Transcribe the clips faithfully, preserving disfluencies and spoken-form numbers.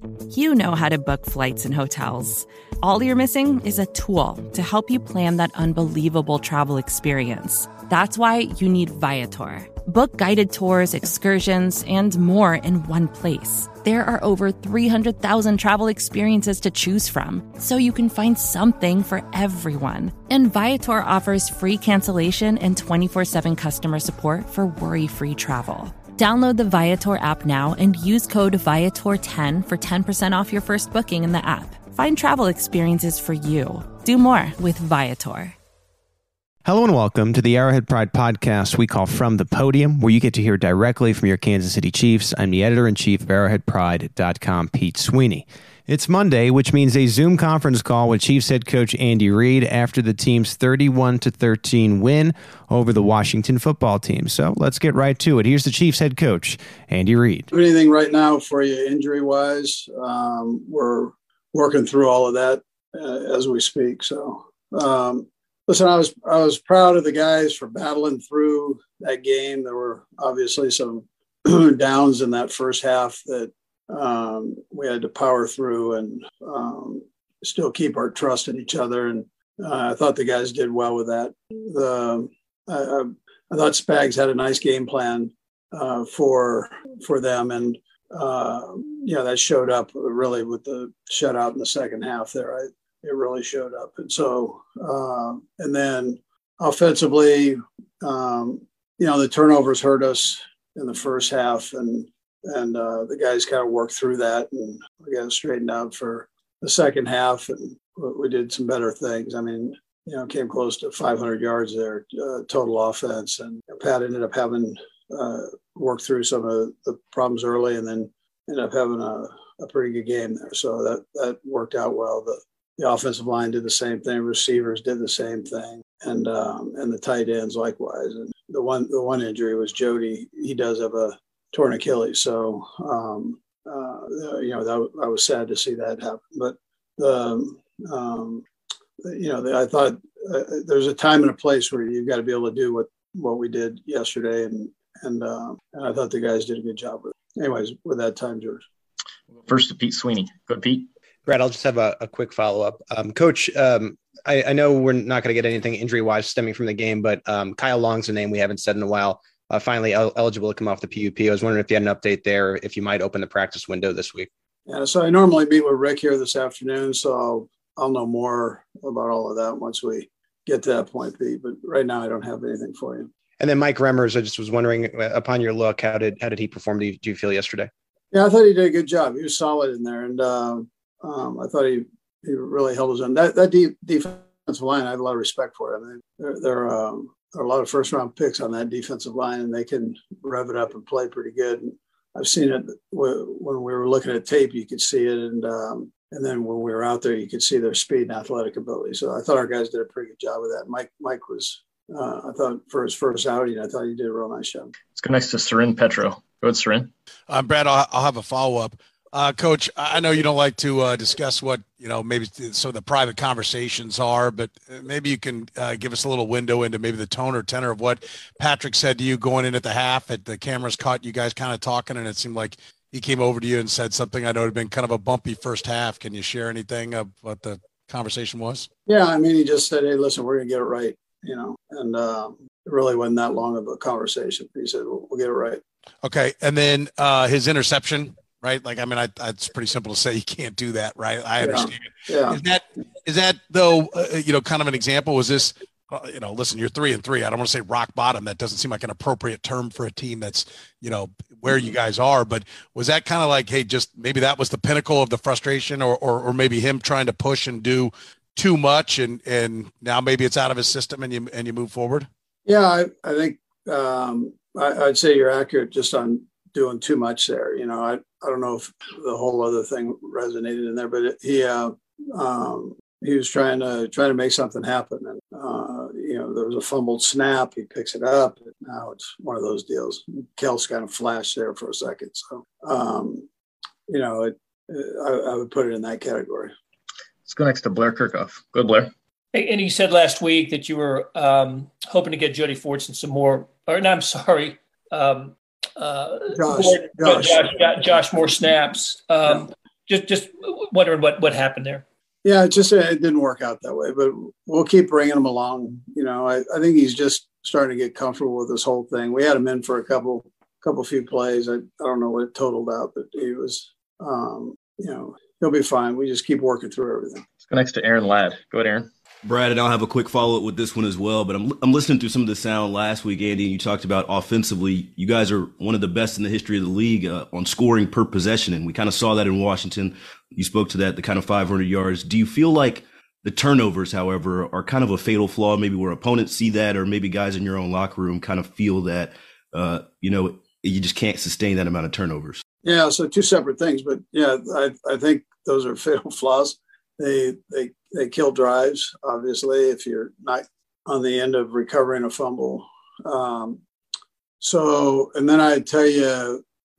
You know how to book flights and hotels. All you're missing is a tool to help you plan that unbelievable travel experience. That's why you need Viator. Book guided tours, excursions, and more in one place. There are over three hundred thousand travel experiences to choose from, so you can find something for everyone. And Viator offers free cancellation and twenty-four seven customer support for worry-free travel. Download the Viator app now and use code Viator ten for ten percent off your first booking in the app. Find travel experiences for you. Do more with Viator. Hello and welcome to the Arrowhead Pride podcast we call From the Podium, where you get to hear directly from your Kansas City Chiefs. I'm the editor-in-chief of arrowhead pride dot com, Pete Sweeney. It's Monday, which means a Zoom conference call with Chiefs head coach Andy Reid after the team's thirty-one to thirteen win over the Washington football team. So let's get right to it. Here's the Chiefs head coach, Andy Reid. Anything right now for you injury-wise? Um, we're working through all of that uh, as we speak. So, um, listen, I was I was proud of the guys for battling through that game. There were obviously some downs in that first half that um, we had to power through and um, still keep our trust in each other. And uh, I thought the guys did well with that. The I, I, I thought Spags had a nice game plan uh, for for them, and uh, you know that showed up really with the shutout in the second half there. I, It really showed up. And so, uh, and then offensively, um, you know, the turnovers hurt us in the first half, and and uh, the guys kind of worked through that and we got straightened out for the second half, and we did some better things. I mean, you know, came close to five hundred yards there, uh, total offense, and Pat ended up having uh, worked through some of the problems early, and then ended up having a, a pretty good game there. So that that worked out well. The The offensive line did the same thing. Receivers did the same thing, and um, and the tight ends likewise. And the one the one injury was Jody. He does have a torn Achilles, so um, uh, you know that, I was sad to see that happen. But the um, you know the, I thought uh, there's a time and a place where you've got to be able to do what, what we did yesterday, and and, uh, and I thought the guys did a good job with it. Anyways, with that, time yours. First to Pete Sweeney. Go, Pete. Brad, I'll just have a, a quick follow-up. Um, Coach, um, I, I know we're not going to get anything injury-wise stemming from the game, but um, Kyle Long's a name we haven't said in a while, uh, finally el- eligible to come off the P U P. I was wondering if you had an update there, if you might open the practice window this week. Yeah, so I normally meet with Rick here this afternoon, so I'll, I'll know more about all of that once we get to that point, Pete. But right now I don't have anything for you. And then Mike Remmers, I just was wondering, upon your look, how did how did he perform, do you, do you feel, yesterday? Yeah, I thought he did a good job. He was solid in there, and um, um, I thought he he really held his own. That that deep defensive line, I have a lot of respect for. I mean, there, there, um, there are a lot of first round picks on that defensive line, and they can rev it up and play pretty good. And I've seen it when we were looking at tape, you could see it. And, um, and then when we were out there, you could see their speed and athletic ability. So I thought our guys did a pretty good job with that. Mike, Mike was, uh, I thought for his first outing, I thought he did a real nice job. Let's go next to Soren Petro. Go ahead, Soren. Uh, Brad, I'll, I'll have a follow-up. Uh, Coach, I know you don't like to uh, discuss what, you know, maybe some of the private conversations are, but maybe you can uh, give us a little window into maybe the tone or tenor of what Patrick said to you going in at the half. At the cameras caught you guys kind of talking, and it seemed like he came over to you and said something. I know it had been kind of a bumpy first half. Can you share anything of what the conversation was? Yeah, I mean, he just said, hey, listen, we're going to get it right, you know, and um, it really wasn't that long of a conversation. He said, we'll, we'll get it right. Okay, and then uh, his interception. Right. Like, I mean, I, I, it's pretty simple to say you can't do that. Right. I understand. Yeah. yeah. Is that, is that though, uh, you know, kind of an example? Was this, uh, you know, listen, you're three and three. I don't want to say rock bottom. That doesn't seem like an appropriate term for a team that's, you know, where you guys are. But was that kind of like, hey, just maybe that was the pinnacle of the frustration, or, or, or maybe him trying to push and do too much, and, and now maybe it's out of his system and you, and you move forward? Yeah, I, I think um, I, I'd say you're accurate just on doing too much there. You know, I, I don't know if the whole other thing resonated in there, but it, he uh, um, he was trying to trying to make something happen, and uh, you know there was a fumbled snap. He picks it up. Now it's one of those deals. Kels kind of flashed there for a second, so um, you know it, I, I would put it in that category. Let's go next to Blair Kirchhoff. Go, Blair. And you said last week that you were um, hoping to get Jody Fortson some more, or no, I'm sorry. Um, Uh, Josh, more, Josh. Josh, Josh, Josh more snaps. Um, just just wondering what what happened there. Yeah, it just it didn't work out that way, but we'll keep bringing him along. You know, I, I think he's just starting to get comfortable with this whole thing. We had him in for a couple couple few plays. I, I don't know what it totaled out, but he was, um, you know, he'll be fine. We just keep working through everything. Let's go next to Aaron Ladd. Go ahead, Aaron. Brad, and I'll have a quick follow-up with this one as well, but I'm I'm listening through some of the sound last week, Andy, and you talked about offensively. You guys are one of the best in the history of the league uh, on scoring per possession, and we kind of saw that in Washington. You spoke to that, the kind of five hundred yards. Do you feel like the turnovers, however, are kind of a fatal flaw, maybe where opponents see that, or maybe guys in your own locker room kind of feel that, uh, you know, you just can't sustain that amount of turnovers? Yeah, so two separate things, but yeah, I, I think those are fatal flaws. They they they kill drives, obviously, if you're not on the end of recovering a fumble. Um, so, and then I tell you,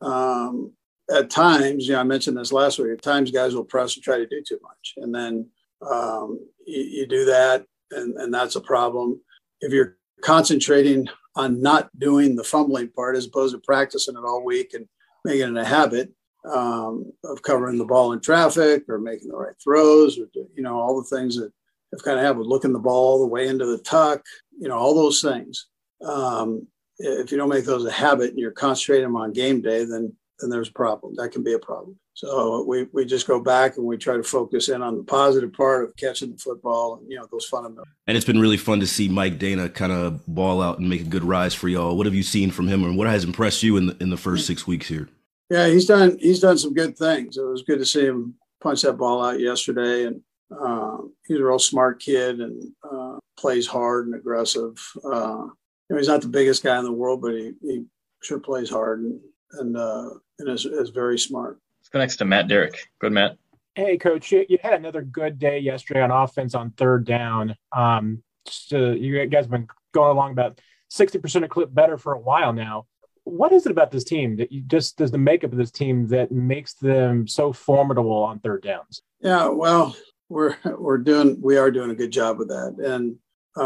um, at times, you know, I mentioned this last week, at times guys will press and try to do too much. And then um, you, you do that, and, and that's a problem. If you're concentrating on not doing the fumbling part as opposed to practicing it all week and making it a habit, Um, of covering the ball in traffic or making the right throws, or, you know, all the things that have kind of happened, looking the ball all the way into the tuck, you know, all those things. Um, if you don't make those a habit and you're concentrating them on game day, then then there's a problem. That can be a problem. So we we just go back and we try to focus in on the positive part of catching the football and, you know, those fundamentals. And it's been really fun to see Mike Dana kind of ball out and make a good rise for y'all. What have you seen from him, and what has impressed you in the, in the first six weeks here? Yeah, he's done he's done some good things. It was good to see him punch that ball out yesterday. And uh, he's a real smart kid and uh, plays hard and aggressive. Uh, you know, he's not the biggest guy in the world, but he, he sure plays hard and and, uh, and is, is very smart. Let's go next to Matt Derrick. Good, Matt. Hey, Coach, you, you had another good day yesterday on offense on third down. Um, just, uh, you guys have been going along about sixty percent a clip better for a while now. What is it about this team that you just does the makeup of this team that makes them so formidable on third downs? Yeah, well, we're we're doing we are doing a good job with that, and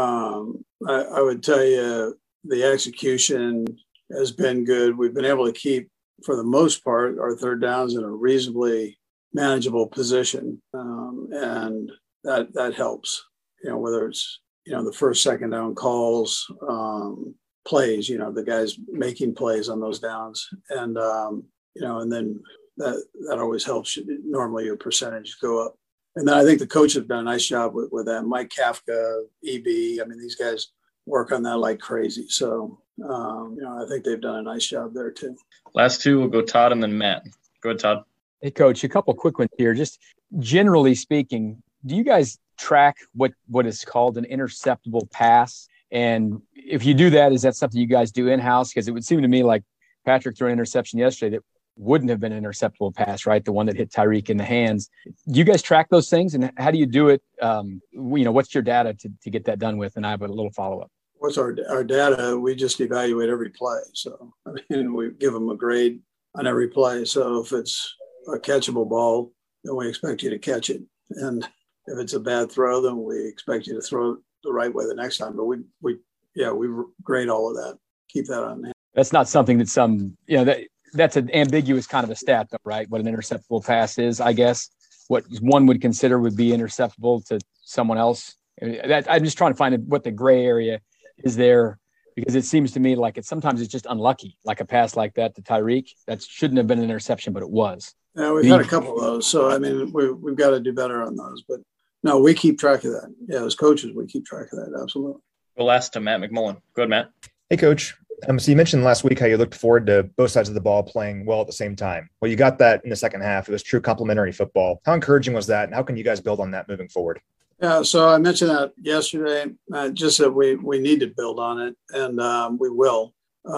um, I, I would tell you the execution has been good. We've been able to keep, for the most part, our third downs in a reasonably manageable position, um, and that that helps. You know, whether it's you know the first, second down calls. Um, plays, you know, the guys making plays on those downs. And, um, you know, and then that, that always helps. Normally your percentage go up. And then I think the coach have done a nice job with, with that. Mike Kafka, E B, I mean, these guys work on that like crazy. So, um, you know, I think they've done a nice job there too. Last two, we'll go Todd and then Matt. Go ahead, Todd. Hey, Coach, a couple quick ones here. Just generally speaking, do you guys track what, what is called an interceptable pass? And if you do that, is that something you guys do in-house? Because it would seem to me like Patrick threw an interception yesterday that wouldn't have been an interceptable pass, right? The one that hit Tyreek in the hands. Do you guys track those things? And how do you do it? Um, you know, what's your data to, to get that done with? And I have a little follow-up. What's our our data? We just evaluate every play. So, I mean, we give them a grade on every play. So if it's a catchable ball, then we expect you to catch it. And if it's a bad throw, then we expect you to throw it the right way the next time. But we, we, yeah, we grade all of that. Keep that on hand. That's not something that some, you know, that that's an ambiguous kind of a stat, though, right? What an interceptable pass is, I guess. What one would consider would be interceptable to someone else. That, I'm just trying to find what the gray area is there, because it seems to me like it's sometimes it's just unlucky, like a pass like that to Tyreek. That shouldn't have been an interception, but it was. Yeah, we've had a couple of those. So, I mean, we, we've got to do better on those. But no, we keep track of that. Yeah, as coaches, we keep track of that. Absolutely. We'll last to Matt McMullen. Go ahead, Matt. Hey, Coach. Um, so you mentioned last week how you looked forward to both sides of the ball playing well at the same time. Well, you got that in the second half. It was true complementary football. How encouraging was that, and how can you guys build on that moving forward? Yeah, so I mentioned that yesterday, uh, just that we we need to build on it, and um, we will.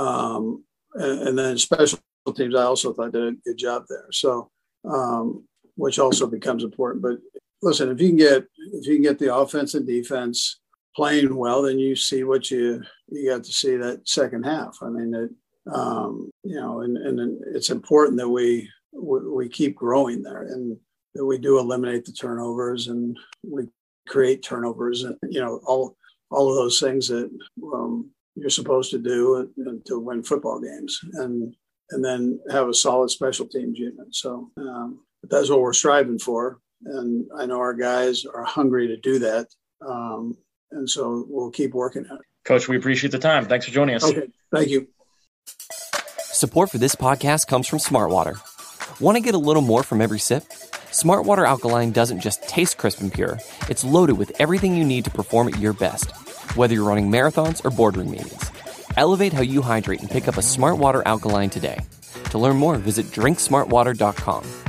Um, and, and then special teams, I also thought did a good job there. So, um, which also becomes important. But listen, if you can get if you can get the offense and defense playing well, then you see what you you got to see that second half. I mean, it, um, you know, and, and it's important that we, we we keep growing there, and that we do eliminate the turnovers, and we create turnovers, and you know, all all of those things that um, you're supposed to do to win football games, and and then have a solid special teams unit. So um, but that's what we're striving for. And I know our guys are hungry to do that. Um, and so we'll keep working at it. Coach, we appreciate the time. Thanks for joining us. Okay. Thank you. Support for this podcast comes from Smartwater. Want to get a little more from every sip? Smartwater Alkaline doesn't just taste crisp and pure. It's loaded with everything you need to perform at your best, whether you're running marathons or boardroom meetings. Elevate how you hydrate and pick up a Smartwater Alkaline today. To learn more, visit drink smart water dot com.